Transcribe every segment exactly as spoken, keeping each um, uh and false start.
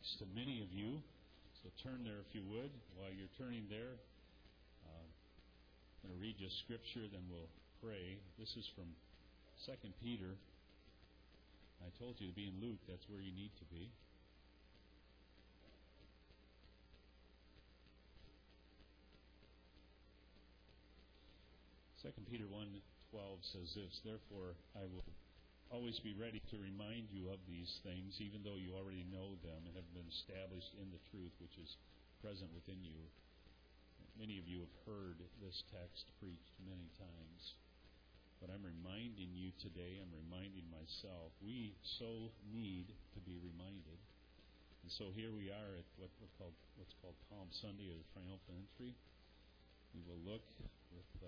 text to many of you. So turn there if you would. While you're turning there, uh, I'm going to read you Scripture, then we'll pray. This is from Second Peter. I told you to be in Luke. That's where you need to be. Second Peter one twelve says this, "Therefore I will always be ready to remind you of these things, even though you already know them and have been established in the truth which is present within you." Many of you have heard this text preached many times, but I'm reminding you today, I'm reminding myself, we so need to be reminded. And so here we are at what we call, what's called Palm Sunday, or the Triumphal Entry. We will look with uh,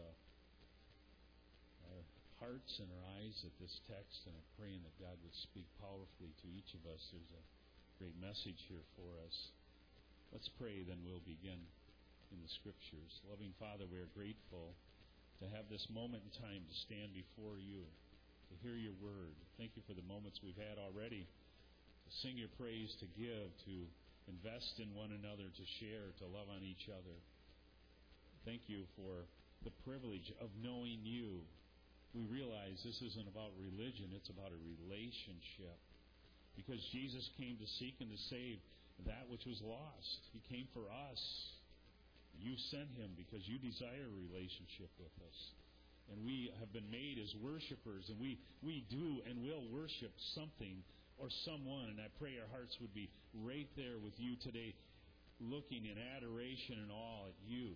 our hearts and our eyes at this text, and I'm praying that God would speak powerfully to each of us. There's a great message here for us. Let's pray, then we'll begin in the Scriptures. Loving Father, we are grateful to have this moment in time to stand before you, to hear your word. Thank you for the moments we've had already, to sing your praise, to give, to invest in one another, to share, to love on each other. Thank you for the privilege of knowing you. We realize this isn't about religion, it's about a relationship. Because Jesus came to seek and to save that which was lost. He came for us. You sent him because you desire a relationship with us. And we have been made as worshipers, and we, we do and will worship something or someone. And I pray our hearts would be right there with you today, looking in adoration and awe at you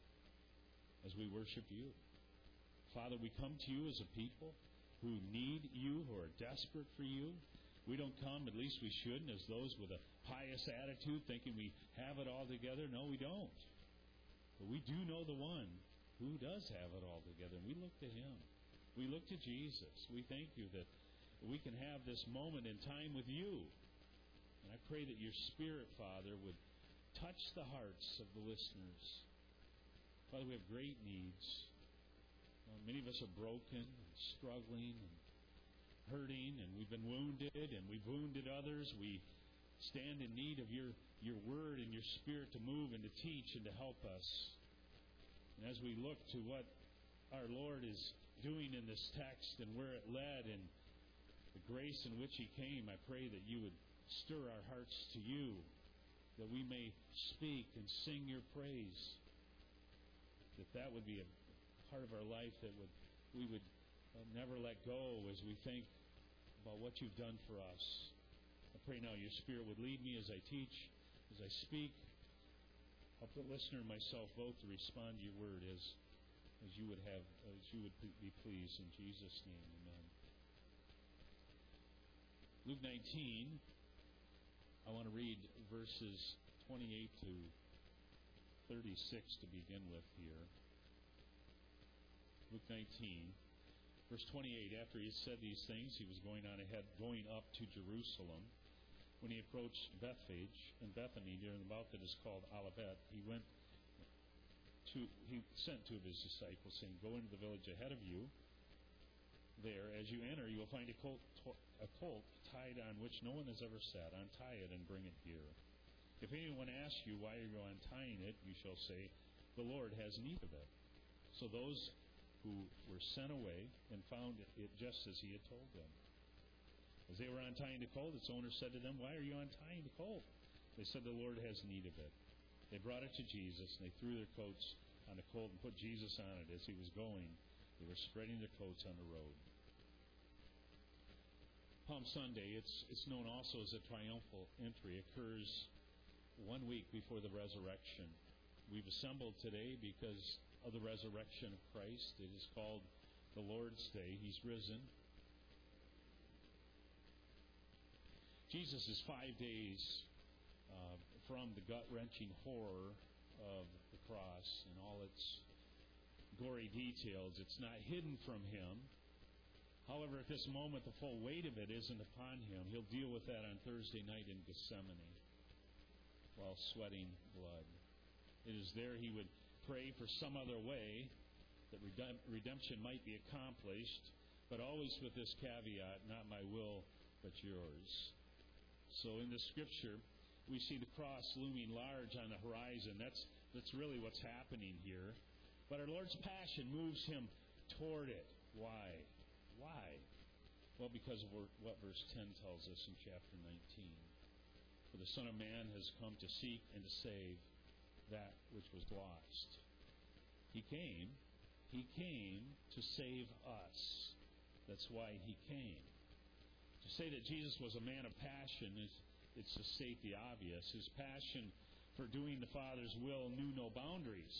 as we worship you. Father, we come to you as a people who need you, who are desperate for you. We don't come, at least we shouldn't, as those with a pious attitude, thinking we have it all together. No, we don't. But we do know the one who does have it all together, and we look to him. We look to Jesus. We thank you that we can have this moment in time with you. And I pray that your Spirit, Father, would touch the hearts of the listeners. Father, we have great needs. Uh, many of us are broken and struggling and hurting, and we've been wounded, and we've wounded others. We stand in need of your, your word and your Spirit to move and to teach and to help us. And as we look to what our Lord is doing in this text and where it led and the grace in which he came, I pray that you would stir our hearts to you, that we may speak and sing your praise, that that would be a part of our life that would we would uh, never let go as we think about what you've done for us. I pray now your Spirit would lead me as I teach, as I speak. Help the listener and myself both to respond to your word as as you would have, as you would be pleased. In Jesus' name, amen. Luke nineteen, I want to read verses twenty-eight to thirty-six to begin with here. Luke nineteen, verse twenty-eight. After he had said these things, he was going on ahead, going up to Jerusalem. When he approached Bethphage and Bethany near the mount that is called Olivet, he went to. He sent two of his disciples, saying, "Go into the village ahead of you. There, as you enter, you will find a colt, a colt tied on which no one has ever sat. Untie it and bring it here. If anyone asks you why you are untying it, you shall say, 'The Lord has need of it.'" So those who were sent away and found it just as he had told them. As they were untying the colt, its owner said to them, "Why are you untying the colt?" They said, "The Lord has need of it." They brought it to Jesus, and they threw their coats on the colt and put Jesus on it. As he was going, they were spreading their coats on the road. Palm Sunday, it's it's known also as a triumphal entry, occurs one week before the resurrection. We've assembled today because of the resurrection of Christ. It is called the Lord's Day. He's risen. Jesus is five days uh, from the gut-wrenching horror of the cross and all its gory details. It's not hidden from him. However, at this moment, the full weight of it isn't upon him. He'll deal with that on Thursday night in Gethsemane while sweating blood. It is there he would pray for some other way that redemption might be accomplished, but always with this caveat, not my will, but yours. So in the Scripture, we see the cross looming large on the horizon. That's, that's really what's happening here. But our Lord's passion moves him toward it. Why? Why? Well, because of what verse ten tells us in chapter nineteen. For the Son of Man has come to seek and to save that which was lost. He came. He came to save us. That's why he came. To say that Jesus was a man of passion is it's to state the obvious. His passion for doing the Father's will knew no boundaries.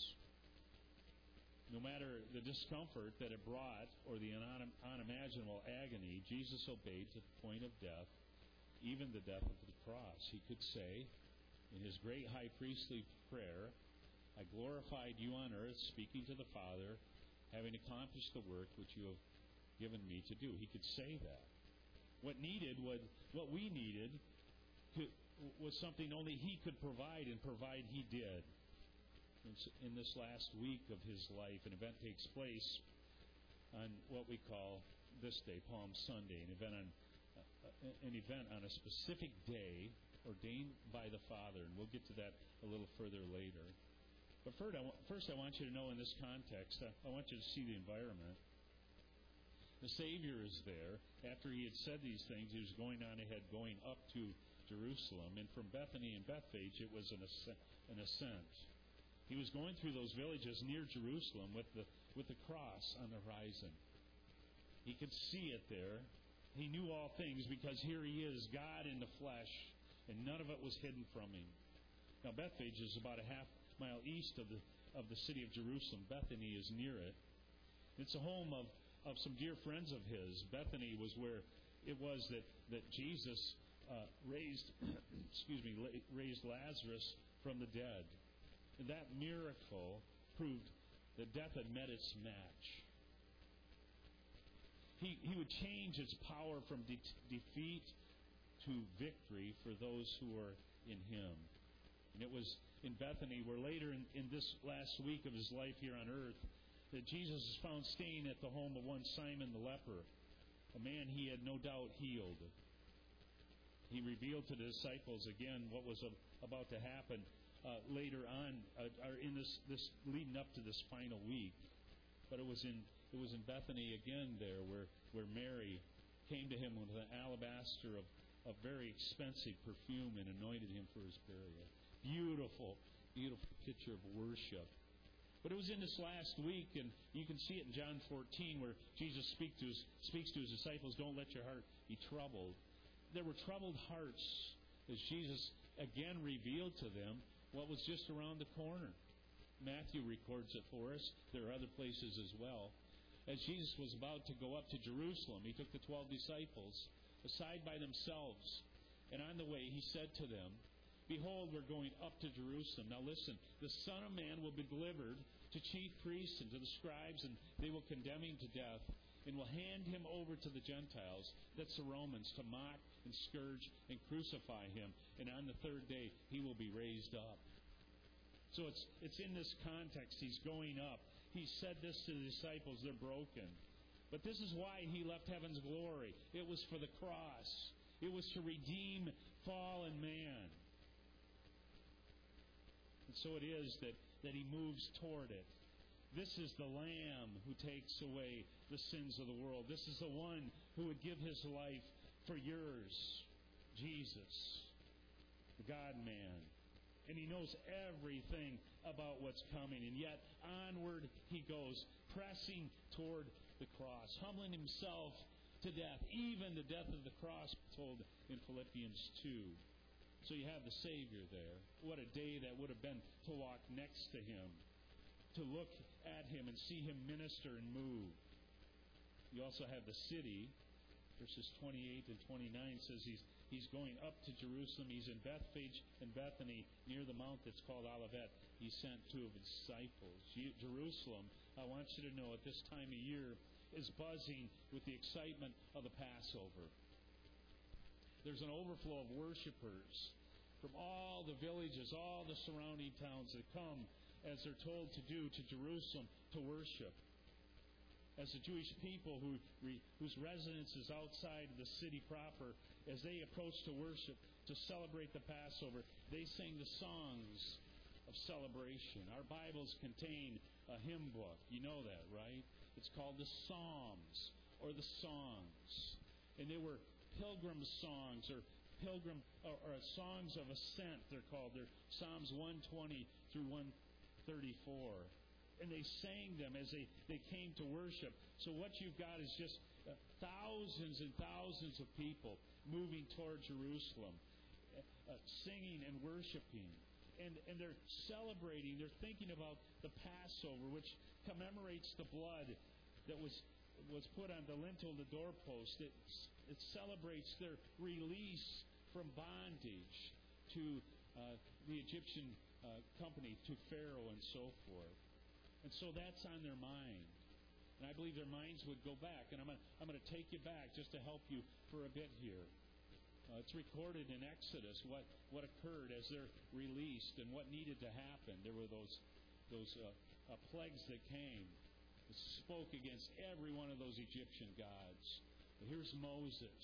No matter the discomfort that it brought or the unimaginable agony, Jesus obeyed to the point of death, even the death of the cross. He could say in his great high priestly prayer, I glorified you on earth, speaking to the Father, having accomplished the work which you have given me to do. He could say that. What needed, what, what we needed, could, was something only he could provide, and provide he did. In this last week of his life, an event takes place on what we call this day, Palm Sunday, an event on uh, an event on a specific day ordained by the Father, and we'll get to that a little further later. But first, I, w- first I want you to know in this context, I, I want you to see the environment. The Savior is there. After he had said these things, he was going on ahead, going up to Jerusalem, and from Bethany and Bethphage, it was an ascent. An ascent. He was going through those villages near Jerusalem with the with the cross on the horizon. He could see it there. He knew all things because here he is, God in the flesh, and none of it was hidden from him. Now Bethphage is about a half mile east of the of the city of Jerusalem. Bethany is near it. It's a home of, of some dear friends of his. Bethany was where it was that, that Jesus uh, raised excuse me raised Lazarus from the dead. And that miracle proved that death had met its match. He, he would change its power from de- defeat to victory for those who are in him. And it was in Bethany where later in, in this last week of his life here on earth that Jesus is found staying at the home of one Simon the leper, a man he had no doubt healed. He revealed to the disciples again what was about to happen Uh, later on, uh, or in this, this leading up to this final week, but it was in it was in Bethany again there where, where Mary came to him with an alabaster of, of very expensive perfume and anointed him for his burial. Beautiful, beautiful picture of worship. But it was in this last week, and you can see it in John fourteen, where Jesus speak to his, speaks to his disciples, "Don't let your heart be troubled." There were troubled hearts as Jesus again revealed to them what was just around the corner. Matthew records it for us. There are other places as well. As Jesus was about to go up to Jerusalem, he took the twelve disciples aside by themselves, and on the way he said to them, "Behold, we're going up to Jerusalem." Now listen, the Son of Man will be delivered to chief priests and to the scribes, and they will condemn him to death, and will hand him over to the Gentiles, that's the Romans, to mock and scourge and crucify him. And on the third day, he will be raised up. So it's it's in this context. He's going up. He said this to the disciples. They're broken. But this is why he left heaven's glory. It was for the cross. It was to redeem fallen man. And so it is that, that he moves toward it. This is the Lamb who takes away the sins of the world. This is the one who would give his life for yours. Jesus, the God-man. And he knows everything about what's coming. And yet, onward he goes, pressing toward the cross, humbling himself to death, even the death of the cross, told in Philippians two. So you have the Savior there. What a day that would have been to walk next to him, to look at him and see him minister and move. You also have the city. Verses twenty-eight and twenty-nine says he's he's going up to Jerusalem. He's in Bethphage and Bethany near the mount that's called Olivet. He sent two of his disciples. Jerusalem, I want you to know, at this time of year is buzzing with the excitement of the Passover. There's an overflow of worshipers from all the villages, all the surrounding towns that come, as they're told to do, to Jerusalem to worship. As the Jewish people who re, whose residence is outside of the city proper, as they approach to worship, to celebrate the Passover, they sang the songs of celebration. Our Bibles contain a hymn book. You know that, right? It's called the Psalms or the Songs. And they were pilgrim songs or pilgrim or, or songs of ascent, they're called. They're Psalms one twenty through one thirty-four. And they sang them as they, they came to worship. So what you've got is just uh, thousands and thousands of people moving toward Jerusalem, uh, singing and worshiping. And, and they're celebrating, they're thinking about the Passover, which commemorates the blood that was was put on the lintel of the doorpost. It, it celebrates their release from bondage to uh, the Egyptian uh, company, to Pharaoh and so forth. And so that's on their mind. And I believe their minds would go back. And I'm going I'm to take you back just to help you for a bit here. Uh, it's recorded in Exodus what, what occurred as they're released and what needed to happen. There were those, those uh, uh, plagues that came. It spoke against every one of those Egyptian gods. But here's Moses.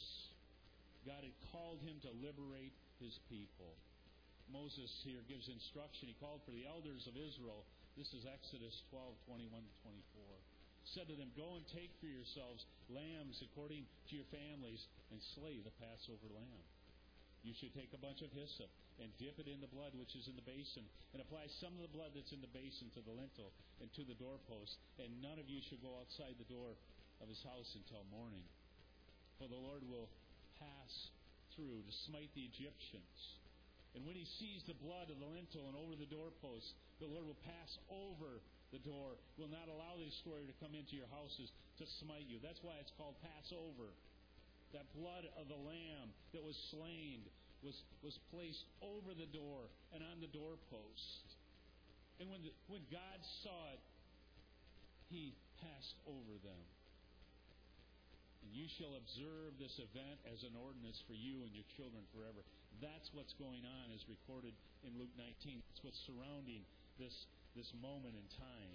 God had called him to liberate his people. Moses here gives instruction. He called for the elders of Israel. This is Exodus twelve, twenty-one to twenty-four. Said to them, "Go and take for yourselves lambs according to your families, and slay the Passover lamb. You should take a bunch of hyssop and dip it in the blood which is in the basin, and apply some of the blood that's in the basin to the lintel and to the doorpost. And none of you should go outside the door of his house until morning. For the Lord will pass through to smite the Egyptians. And when he sees the blood of the lintel and over the doorpost, the Lord will pass over the door, will not allow the destroyer to come into your houses to smite you." That's why it's called Passover. That blood of the lamb that was slain was, was placed over the door and on the doorpost. And when, the, when God saw it, he passed over them. "And you shall observe this event as an ordinance for you and your children forever." That's what's going on, as recorded in Luke nineteen. That's what's surrounding this, this moment in time.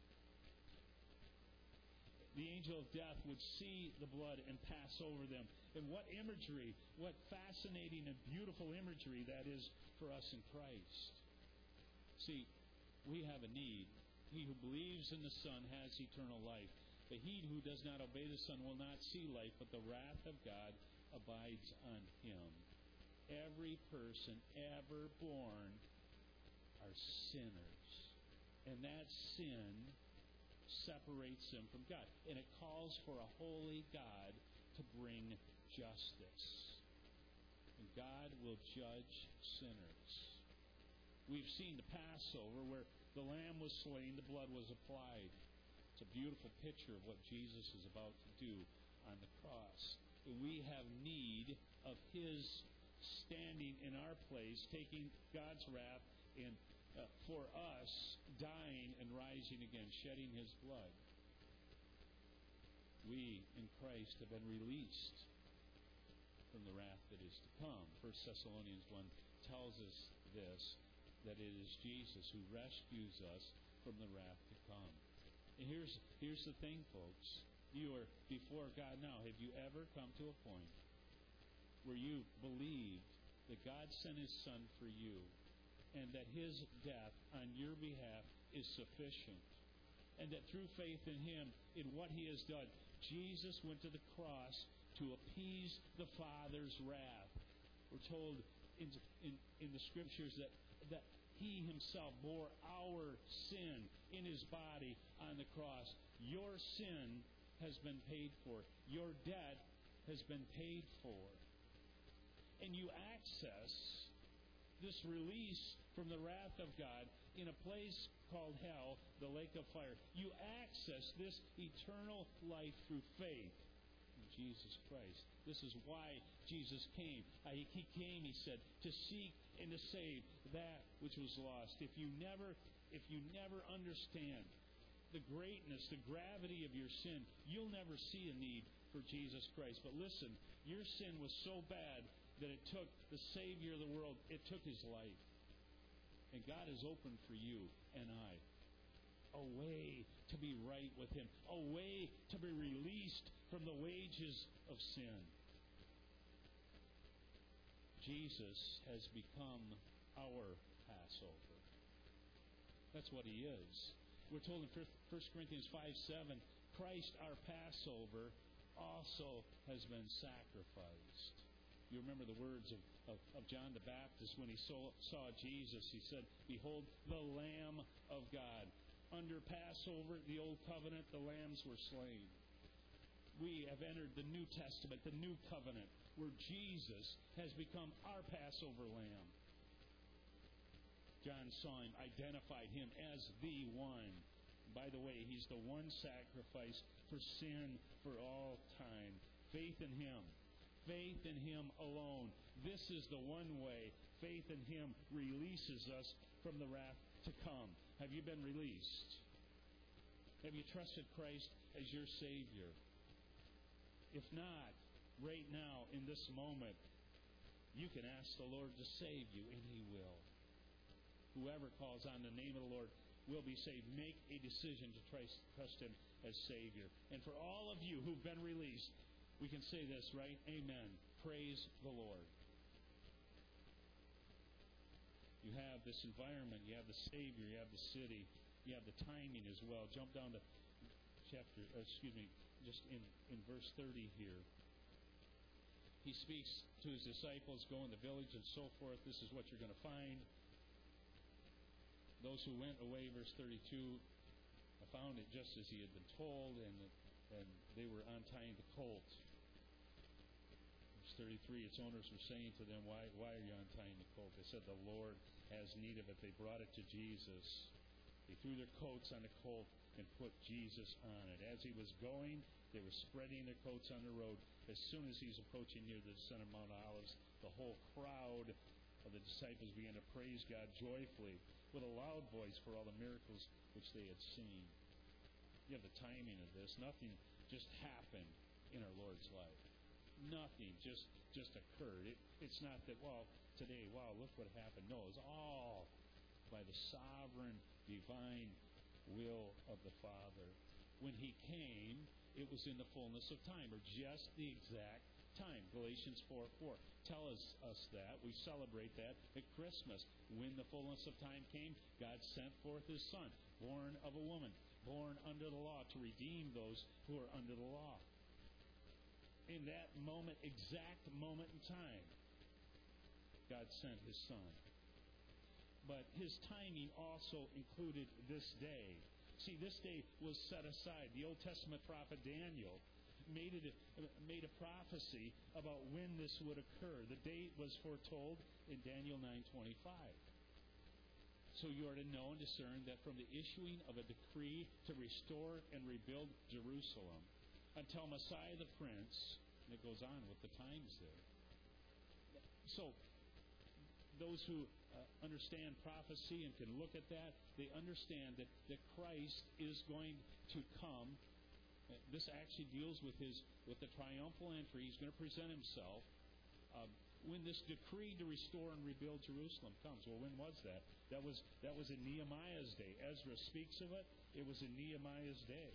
The angel of death would see the blood and pass over them. And what imagery, what fascinating and beautiful imagery that is for us in Christ. See, we have a need. He who believes in the Son has eternal life. But he who does not obey the Son will not see life, but the wrath of God abides on him. Every person ever born are sinners. And that sin separates them from God. And it calls for a holy God to bring justice. And God will judge sinners. We've seen the Passover where the lamb was slain, the blood was applied. It's a beautiful picture of what Jesus is about to do on the cross. And we have need of his standing in our place, taking God's wrath and uh, for us, dying and rising again, shedding his blood. We in Christ have been released from the wrath that is to come. First Thessalonians one tells us this, that it is Jesus who rescues us from the wrath to come. And here's, here's the thing, folks. You are before God now. Have you ever come to a point where you believed that God sent his Son for you and that his death on your behalf is sufficient, and that through faith in him, in what he has done, Jesus went to the cross to appease the Father's wrath? We're told in, in, in the Scriptures that, that he himself bore our sin in his body on the cross. Your sin has been paid for. Your debt has been paid for. And you access this release from the wrath of God in a place called hell, the lake of fire. You access this eternal life through faith in Jesus Christ. This is why Jesus came. Uh, he, he came, he said, to seek and to save that which was lost. If you never, if you never understand the greatness, the gravity of your sin, you'll never see a need for Jesus Christ. But listen, your sin was so bad that it took the Savior of the world, it took his life. And God has opened for you and I a way to be right with him, a way to be released from the wages of sin. Jesus has become our Passover. That's what He is. We're told in First Corinthians five seven, Christ, our Passover, also has been sacrificed. You remember the words of, of, of John the Baptist when he saw, saw Jesus. He said, "Behold, the Lamb of God." Under Passover, the Old Covenant, the lambs were slain. We have entered the New Testament, the New Covenant, where Jesus has become our Passover lamb. John saw Him, identified Him as the one. By the way, He's the one sacrifice for sin for all time. Faith in Him. Faith in Him alone. This is the one way. Faith in Him releases us from the wrath to come. Have you been released? Have you trusted Christ as your Savior? If not, right now, in this moment, you can ask the Lord to save you, and He will. Whoever calls on the name of the Lord will be saved. Make a decision to trust, trust Him as Savior. And for all of you who've been released, we can say this, right? Amen. Praise the Lord. You have this environment, you have the Savior, you have the city, you have the timing as well. Jump down to chapter, uh, excuse me, just in, in verse thirty here. He speaks to His disciples, go in the village and so forth. This is what you're going to find. Those who went away, verse thirty-two, found it just as He had been told, and, and they were untying the colt. Verse thirty-three, its owners were saying to them, why, why are you untying the colt? They said, the Lord has need of it. They brought it to Jesus. They threw their coats on the colt and put Jesus on it. As He was going, they were spreading their coats on the road. As soon as He's approaching near the descent of Mount Olives, the whole crowd of the disciples began to praise God joyfully with a loud voice for all the miracles which they had seen. You have the timing of this. Nothing just happened in our Lord's life. Nothing just just occurred. It, it's not that, well, today, wow, look what happened. No, it's all by the sovereign, divine will of the Father. When He came, it was in the fullness of time, or just the exact time. Galatians four four tells us, us that. We celebrate that at Christmas. When the fullness of time came, God sent forth His Son, born of a woman, born under the law, to redeem those who are under the law. In that moment, exact moment in time, God sent His Son. But His timing also included this day. See, this day was set aside. The Old Testament prophet Daniel made it made a prophecy about when this would occur. The date was foretold in Daniel nine twenty-five. So you are to know and discern that from the issuing of a decree to restore and rebuild Jerusalem until Messiah the Prince, and it goes on with the times there. So those who uh, understand prophecy and can look at that, they understand that, that Christ is going to come. Uh, this actually deals with his with the triumphal entry. He's going to present Himself. Um, when this decree to restore and rebuild Jerusalem comes. Well, when was that? That was that was in Nehemiah's day. Ezra speaks of it. It was in Nehemiah's day.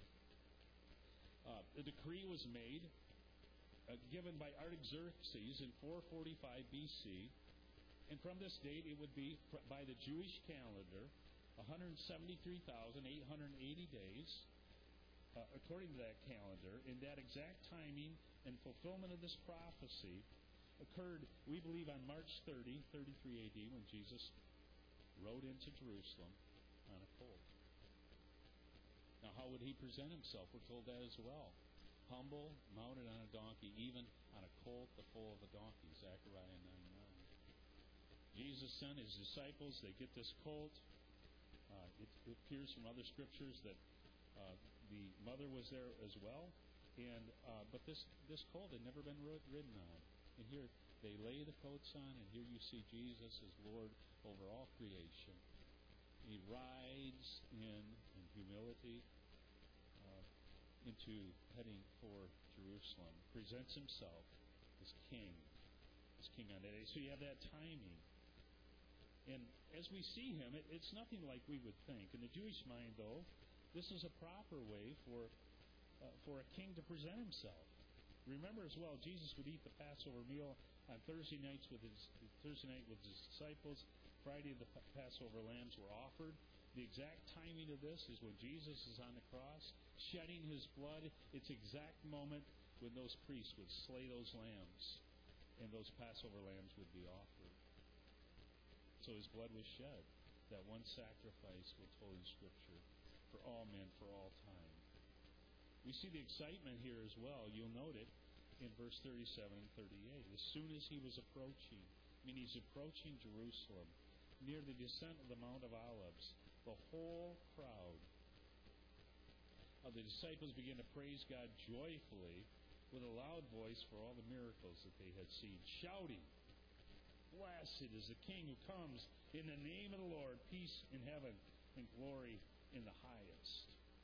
Uh, the decree was made, uh, given by Artaxerxes in four forty-five B C, and from this date it would be, by the Jewish calendar, one hundred seventy-three thousand eight hundred eighty days, uh, according to that calendar. In that exact timing and fulfillment of this prophecy occurred, we believe, on March thirtieth, thirty-three A D, when Jesus rode into Jerusalem on a colt. Now, how would He present Himself? We're told that as well. Humble, mounted on a donkey, even on a colt, the foal of a donkey, Zechariah nine nine. Jesus sent His disciples. They get this colt. Uh, it, it appears from other scriptures that uh, the mother was there as well. And uh, but this, this colt had never been ridden on. And here they lay the coats on, and here you see Jesus as Lord over all creation. He rides in, in humility uh, into heading for Jerusalem. Presents Himself as King, as King on that day. So you have that timing. And as we see Him, it, it's nothing like we would think. In the Jewish mind, though, this is a proper way for uh, for a king to present himself. Remember as well, Jesus would eat the Passover meal on Thursday nights with his Thursday night with his disciples. Friday the Passover lambs were offered. The exact timing of this is when Jesus is on the cross, shedding his blood. It's exact moment when those priests would slay those lambs, and those Passover lambs would be offered. So his blood was shed. That one sacrifice we're told in Scripture for all men, for all time. We see the excitement here as well. You'll note it in verse thirty-seven and thirty-eight. As soon as he was approaching, I mean he's approaching Jerusalem, near the descent of the Mount of Olives, the whole crowd of the disciples began to praise God joyfully with a loud voice for all the miracles that they had seen, shouting, "Blessed is the King who comes in the name of the Lord, peace in heaven and glory in the highest."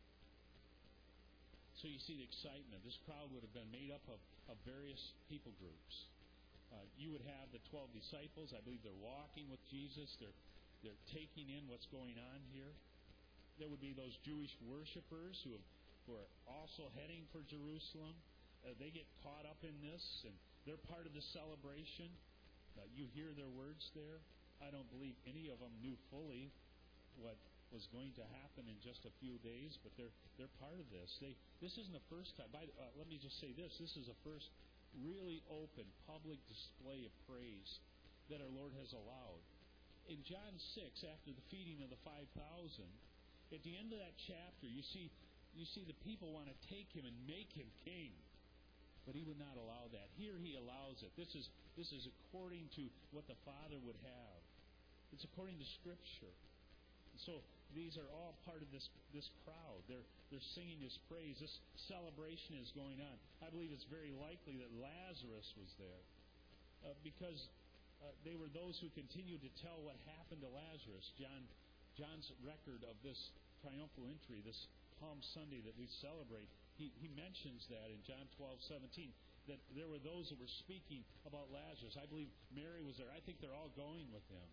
So you see the excitement. This crowd would have been made up of, of various people groups. Uh, you would have the twelve disciples. I believe they're walking with Jesus. They're, they're taking in what's going on here. There would be those Jewish worshipers who, have, who are also heading for Jerusalem. Uh, they get caught up in this, and they're part of the celebration. Uh, you hear their words there. I don't believe any of them knew fully what was going to happen in just a few days, but they're they're part of this. They this isn't the first time. By, uh, let me just say this: this is the first really open public display of praise that our Lord has allowed. In John six, after the feeding of the five thousand, at the end of that chapter, you see you see the people want to take him and make him king, but he would not allow that. Here he allows it. This is this is according to what the Father would have. It's according to Scripture. So these are all part of this this crowd. They're they're singing his praise. This celebration is going on. I believe it's very likely that Lazarus was there uh, because uh, they were those who continued to tell what happened to Lazarus. John John's record of this triumphal entry, this Palm Sunday that we celebrate, he, he mentions that in John twelve seventeen, that there were those that were speaking about Lazarus. I believe Mary was there. I think they're all going with him.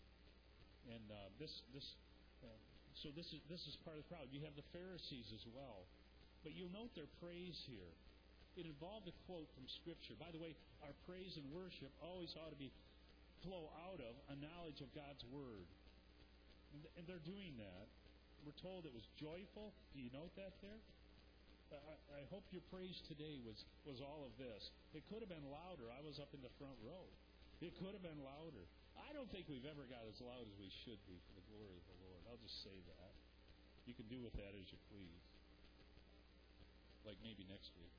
And uh, this this. Uh, so this is this is part of the crowd. You have the Pharisees as well. But you'll note their praise here. It involved a quote from Scripture. By the way, our praise and worship always ought to be flow out of a knowledge of God's Word. And, and they're doing that. We're told it was joyful. Do you note that there? I, I hope your praise today was, was all of this. It could have been louder. I was up in the front row. It could have been louder. I don't think we've ever got as loud as we should be for the glory of the Lord. I'll just say that. You can do with that as you please. Like maybe next week.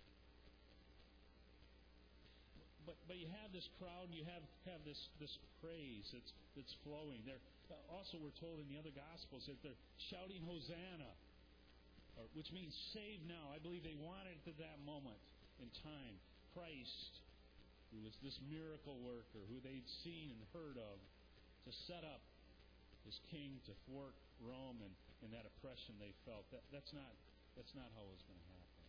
But but you have this crowd, and you have, have this, this praise that's that's flowing. They're, uh, also, we're told in the other Gospels that they're shouting Hosanna, or, which means save now. I believe they wanted it at that moment in time. Christ, who was this miracle worker, who they'd seen and heard of, to set up as king to thwart Rome and, and that oppression they felt. That, that's not that's not how it was going to happen.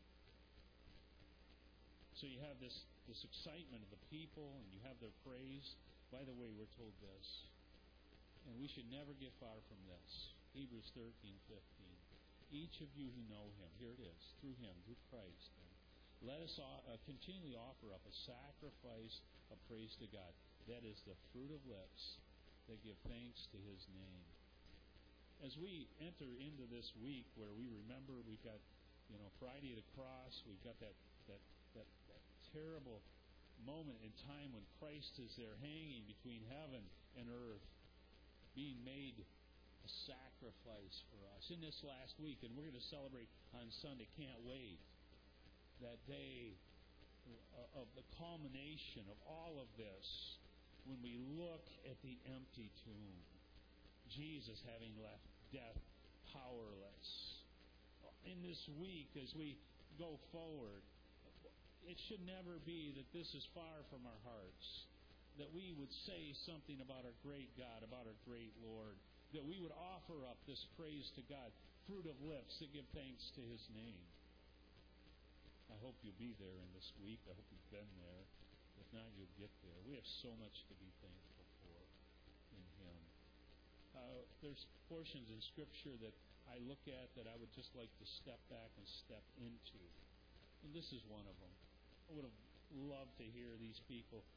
So you have this, this excitement of the people, and you have their praise. By the way, we're told this, and we should never get far from this. Hebrews thirteen fifteen. Each of you who know Him, here it is, through Him, through Christ, let us uh, continually offer up a sacrifice of praise to God. That is the fruit of lips that give thanks to His name. As we enter into this week where we remember we've got, you know, Friday of the Cross, we've got that that that, that terrible moment in time when Christ is there hanging between heaven and earth, being made a sacrifice for us in this last week, and we're going to celebrate on Sunday. Can't wait. That day of the culmination of all of this, when we look at the empty tomb, Jesus having left death powerless. In this week, as we go forward, it should never be that this is far from our hearts, that we would say something about our great God, about our great Lord, that we would offer up this praise to God, fruit of lips that give thanks to His name. I hope you'll be there in this week. I hope you've been there. If not, you'll get there. We have so much to be thankful for in Him. Uh, there's portions in Scripture that I look at that I would just like to step back and step into. And this is one of them. I would have loved to hear these people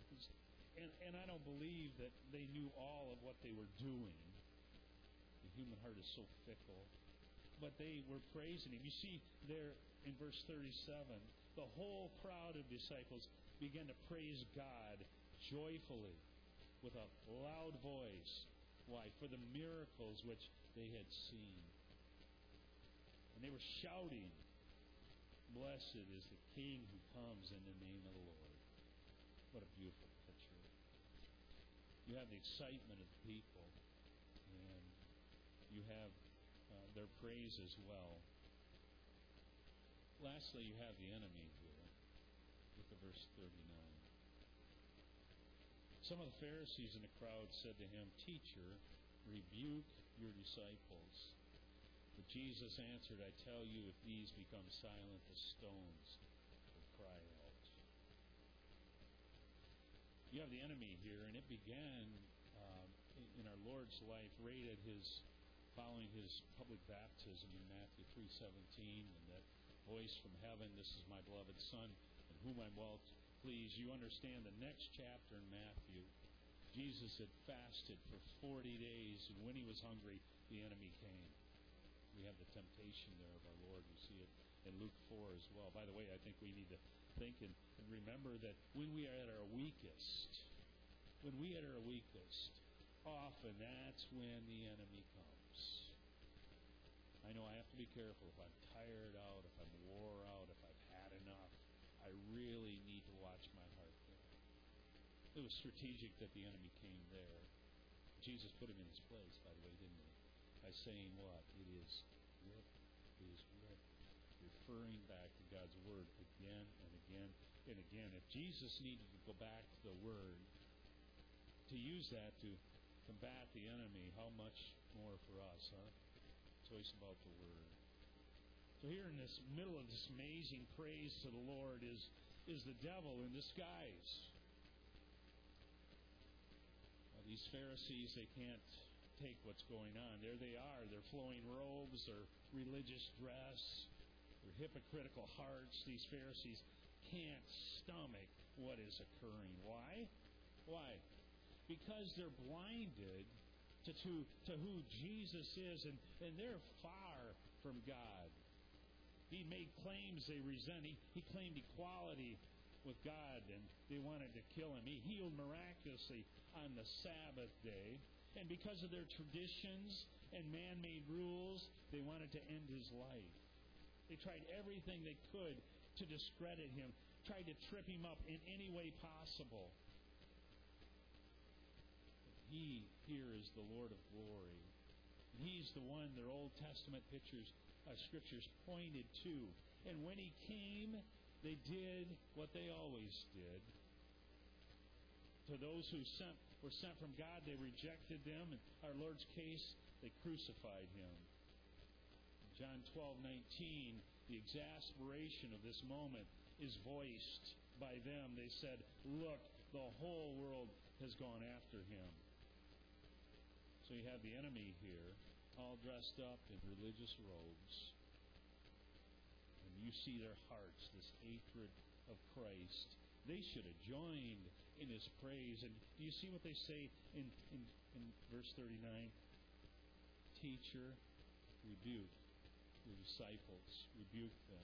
And, and I don't believe that they knew all of what they were doing. The human heart is so fickle. But they were praising Him. You see there in verse thirty-seven, the whole crowd of disciples began to praise God joyfully with a loud voice. Why? For the miracles which they had seen. And they were shouting, "Blessed is the King who comes in the name of the Lord." What a beautiful picture. You have the excitement of the people, and you have uh, their praise as well. Lastly, you have the enemy here. Look at verse thirty-nine. Some of the Pharisees in the crowd said to Him, "Teacher, rebuke your disciples." But Jesus answered, "I tell you, if these become silent, the stones will cry out." You have the enemy here, and it began um, in our Lord's life right at His, following His public baptism in Matthew three seventeen, and that voice from heaven, "This is my beloved Son, in whom I'm well pleased." You understand the next chapter in Matthew, Jesus had fasted for forty days, and when He was hungry, the enemy came. We have the temptation there of our Lord. We see it in Luke four as well. By the way, I think we need to think and, and remember that when we are at our weakest, when we are at our weakest, often that's when the enemy comes. I know I have to be careful. If I'm tired out, if I'm wore out, if I've had enough, I really need to watch my heart there. It was strategic that the enemy came there. Jesus put him in his place, by the way, didn't He? By saying what? It is written. It is written. Referring back to God's Word again and again and again. If Jesus needed to go back to the Word to use that to combat the enemy, how much more for us, huh? Choice about the Word. So here in this middle of this amazing praise to the Lord is, is the devil in disguise. Now, these Pharisees, they can't take what's going on. There they are. Their flowing robes, their religious dress, their hypocritical hearts. These Pharisees can't stomach what is occurring. Why? Why? Because they're blinded to, to, to who Jesus is, and, and they're far from God. He made claims they resent. He, he claimed equality with God, and they wanted to kill Him. He healed miraculously on the Sabbath day. And because of their traditions and man-made rules, they wanted to end His life. They tried everything they could to discredit Him, tried to trip Him up in any way possible. He here is the Lord of glory. He's the one their Old Testament pictures, uh, scriptures pointed to. And when He came, they did what they always did. To those who sent, were sent from God, they rejected them. In our Lord's case, they crucified Him. John twelve nineteen, the exasperation of this moment is voiced by them. They said, "Look, the whole world has gone after Him." So you have the enemy here, all dressed up in religious robes. And you see their hearts, this hatred of Christ. They should have joined in His praise. And do you see what they say in, in, in verse thirty-nine? "Teacher, rebuke your disciples." Rebuke them.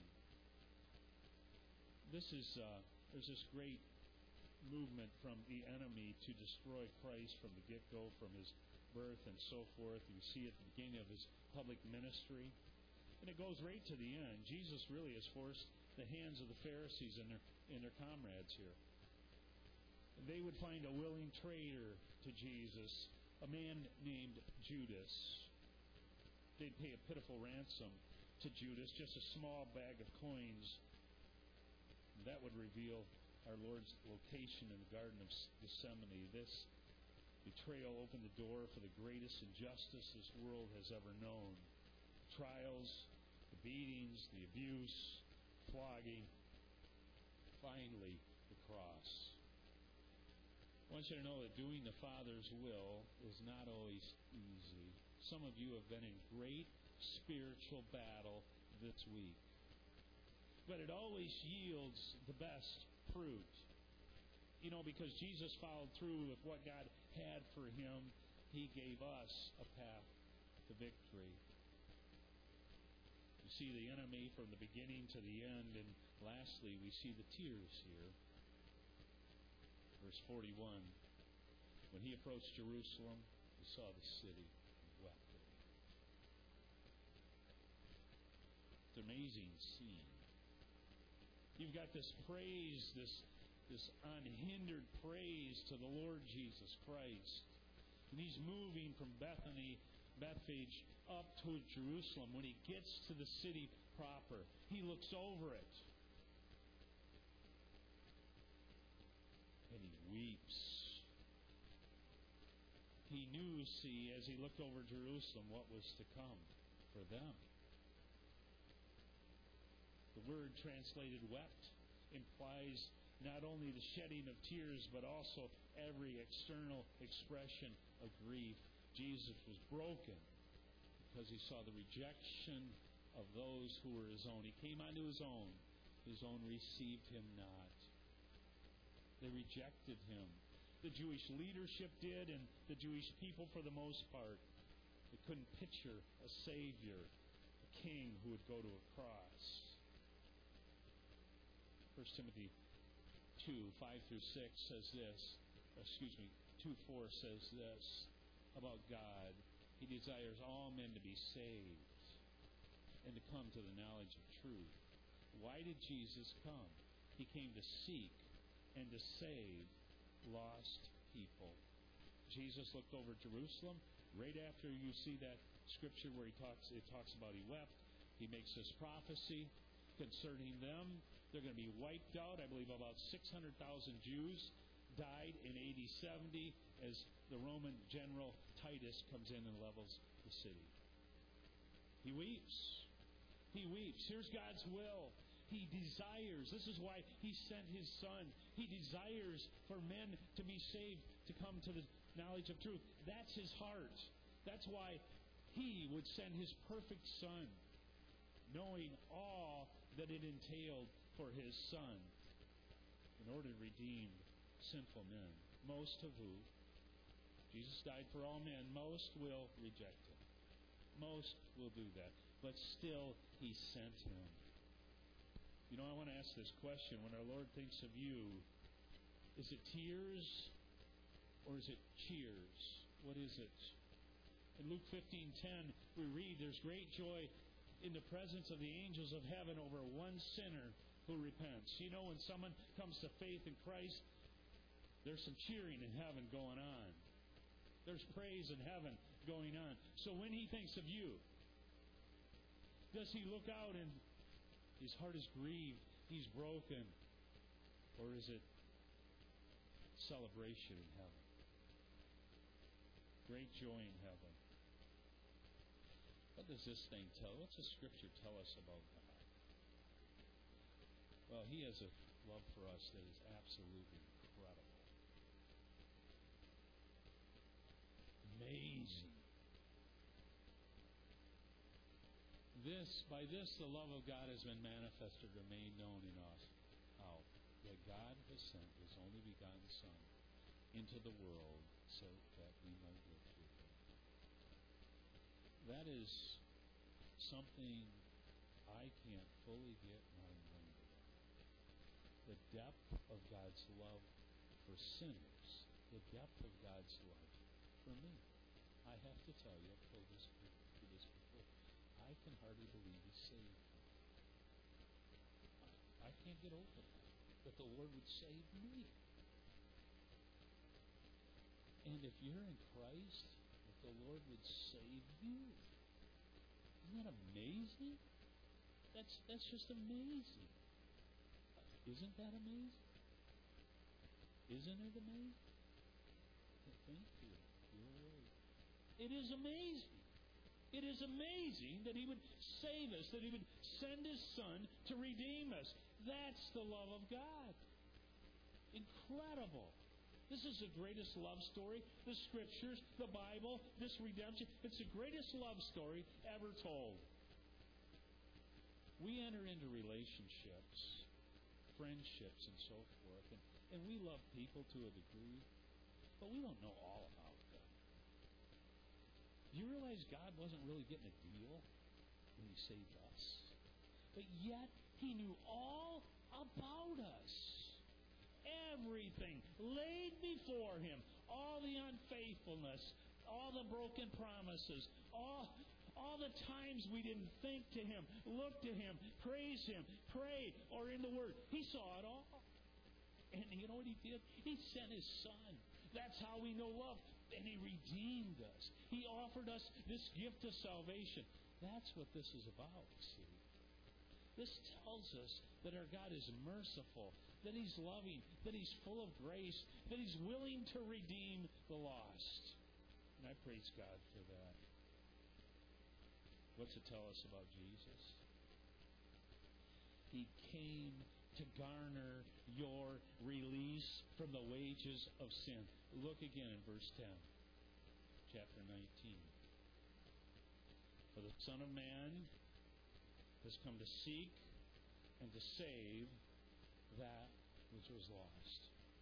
This is, uh, there's this great movement from the enemy to destroy Christ from the get-go, from His birth and so forth. You see it at the beginning of His public ministry. And it goes right to the end. Jesus really has forced the hands of the Pharisees and their, and their comrades here. They would find a willing traitor to Jesus, a man named Judas. They'd pay a pitiful ransom to Judas, just a small bag of coins. That would reveal our Lord's location in the Garden of Gethsemane. This betrayal opened the door for the greatest injustice this world has ever known. The trials, the beatings, the abuse, flogging, finally the cross. I want you to know that doing the Father's will is not always easy. Some of you have been in great spiritual battle this week. But it always yields the best fruit. You know, because Jesus followed through with what God had for him, he gave us a path to victory. You see the enemy from the beginning to the end, and lastly, we see the tears here. Verse forty-one, when he approached Jerusalem, he saw the city and wept. It's an amazing scene. You've got this praise, this, this unhindered praise to the Lord Jesus Christ. And he's moving from Bethany, Bethphage, up to Jerusalem. When he gets to the city proper, he looks over it. And he weeps. He knew, see, as he looked over Jerusalem, what was to come for them. The word translated wept implies not only the shedding of tears, but also every external expression of grief. Jesus was broken because he saw the rejection of those who were his own. He came unto his own. His own received him not. They rejected him. The Jewish leadership did, and the Jewish people for the most part. They couldn't picture a Savior, a King who would go to a cross. First Timothy two, five through six says this, excuse me, two, four says this about God. He desires all men to be saved and to come to the knowledge of truth. Why did Jesus come? He came to seek and to save lost people. Jesus looked over Jerusalem. Right after you see that scripture where he talks, it talks about he wept. He makes this prophecy concerning them. They're going to be wiped out. I believe about six hundred thousand Jews died in A D seventy as the Roman general Titus comes in and levels the city. He weeps. He weeps. Here's God's will. He desires. This is why he sent his Son. He desires for men to be saved, to come to the knowledge of truth. That's his heart. That's why he would send his perfect Son, knowing all that it entailed for his Son in order to redeem sinful men, most of who Jesus died for all men. Most will reject him. Most will do that. But still, he sent him. You know, I want to ask this question. When our Lord thinks of you, is it tears or is it cheers? What is it? In Luke fifteen ten, we read, there's great joy in the presence of the angels of heaven over one sinner who repents. You know, when someone comes to faith in Christ, there's some cheering in heaven going on. There's praise in heaven going on. So when he thinks of you, does he look out and his heart is grieved, he's broken? Or is it celebration in heaven? Great joy in heaven. What does this thing tell? What's the Scripture tell us about God? Well, he has a love for us that is absolutely incredible. Amazing. This, by this, the love of God has been manifested or made known in us. How? That God has sent his only begotten Son into the world so that we might live through him. That is something I can't fully get my mind around. The depth of God's love for sinners. The depth of God's love for me. I have to tell you, I've told this to this before, I can hardly believe he saved me. I can't get over that, that the Lord would save me. And if you're in Christ, that the Lord would save you. Isn't that amazing? That's that's just amazing. Isn't that amazing? Isn't it amazing? Thank you. You're right. It is amazing. It is amazing that he would save us, that he would send his Son to redeem us. That's the love of God. Incredible. This is the greatest love story. The Scriptures, the Bible, this redemption. It's the greatest love story ever told. We enter into relationships, friendships, and so forth. And And we love people to a degree, but we don't know all about them. Do you realize God wasn't really getting a deal when He saved us? But yet, He knew all about us. Everything laid before Him. All the unfaithfulness, all the broken promises, all, all the times we didn't think to Him, look to Him, praise Him, pray, or in the Word. He saw it all. And you know what He did? He sent His Son. That's how we know love. And He redeemed us. He offered us this gift of salvation. That's what this is about, see. This tells us that our God is merciful, that He's loving, that He's full of grace, that He's willing to redeem the lost. And I praise God for that. What's it tell us about Jesus? He came to garner your release from the wages of sin. Look again in verse ten, chapter nineteen. For the Son of Man has come to seek and to save that which was lost.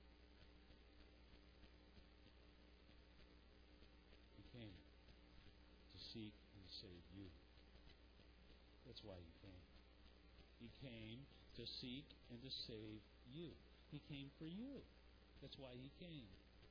He came to seek and to save you. That's why He came. He came to seek and to save you. He came for you. That's why He came.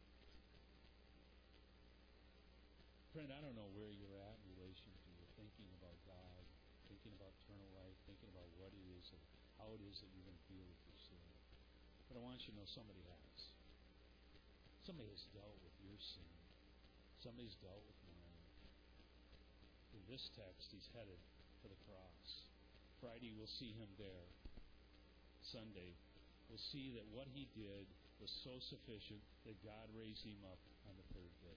Friend, I don't know where you're at in relation to your thinking about God, thinking about eternal life, thinking about what it is and how it is that you're going to deal with your sin. But I want you to know somebody has. Somebody has dealt with your sin. Somebody's dealt with mine. In this text, He's headed for the cross. Friday, we'll see Him there. Sunday, we'll see that what He did was so sufficient that God raised Him up on the third day.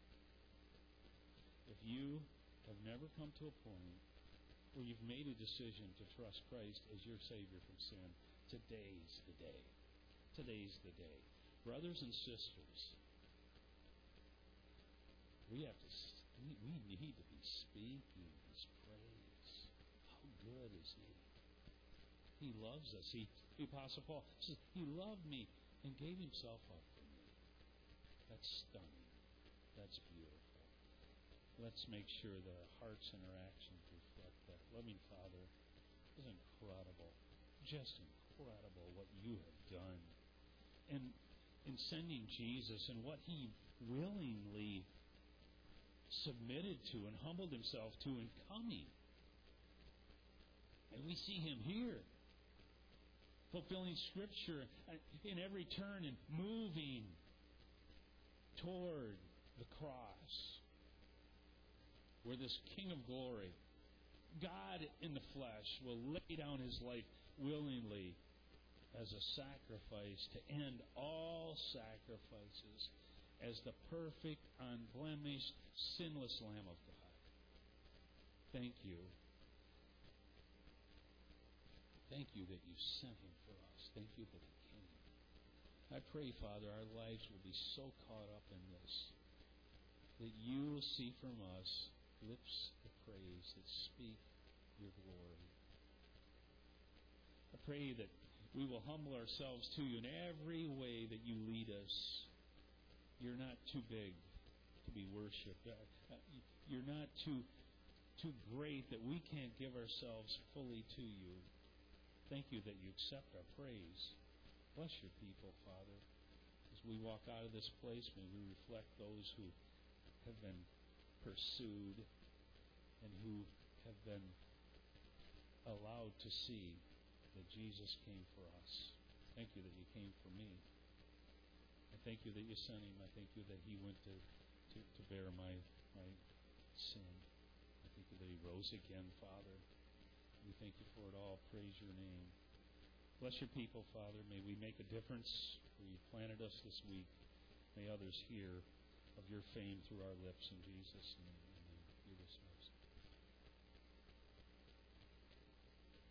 If you have never come to a point where you've made a decision to trust Christ as your Savior from sin, today's the day. Today's the day. Brothers and sisters, we have to. We, we need to be speaking His praise. How good is He? He loves us. He, the Apostle Paul says, He loved me and gave Himself up for me. That's stunning. That's beautiful. Let's make sure that our hearts and our actions reflect that. Loving Father, it's incredible. Just incredible what You have done. And in sending Jesus and what He willingly submitted to and humbled Himself to in coming. And we see Him here, fulfilling Scripture in every turn and moving toward the cross, where this King of glory, God in the flesh, will lay down His life willingly as a sacrifice to end all sacrifices as the perfect, unblemished, sinless Lamb of God. Thank You. Thank You that You sent Him for us. Thank You that He came. I pray, Father, our lives will be so caught up in this that You will see from us lips of praise that speak Your glory. I pray that we will humble ourselves to You in every way that You lead us. You're not too big to be worshipped. You're not too too great that we can't give ourselves fully to You. Thank You that You accept our praise. Bless Your people, Father. As we walk out of this place, may we reflect those who have been pursued and who have been allowed to see that Jesus came for us. Thank You that You came for me. I thank You that You sent Him. I thank You that He went to, to, to bear my, my sin. I thank You that He rose again, Father. We thank You for it all. Praise Your name. Bless Your people, Father. May we make a difference where You planted us this week. May others hear of Your fame through our lips in Jesus' name.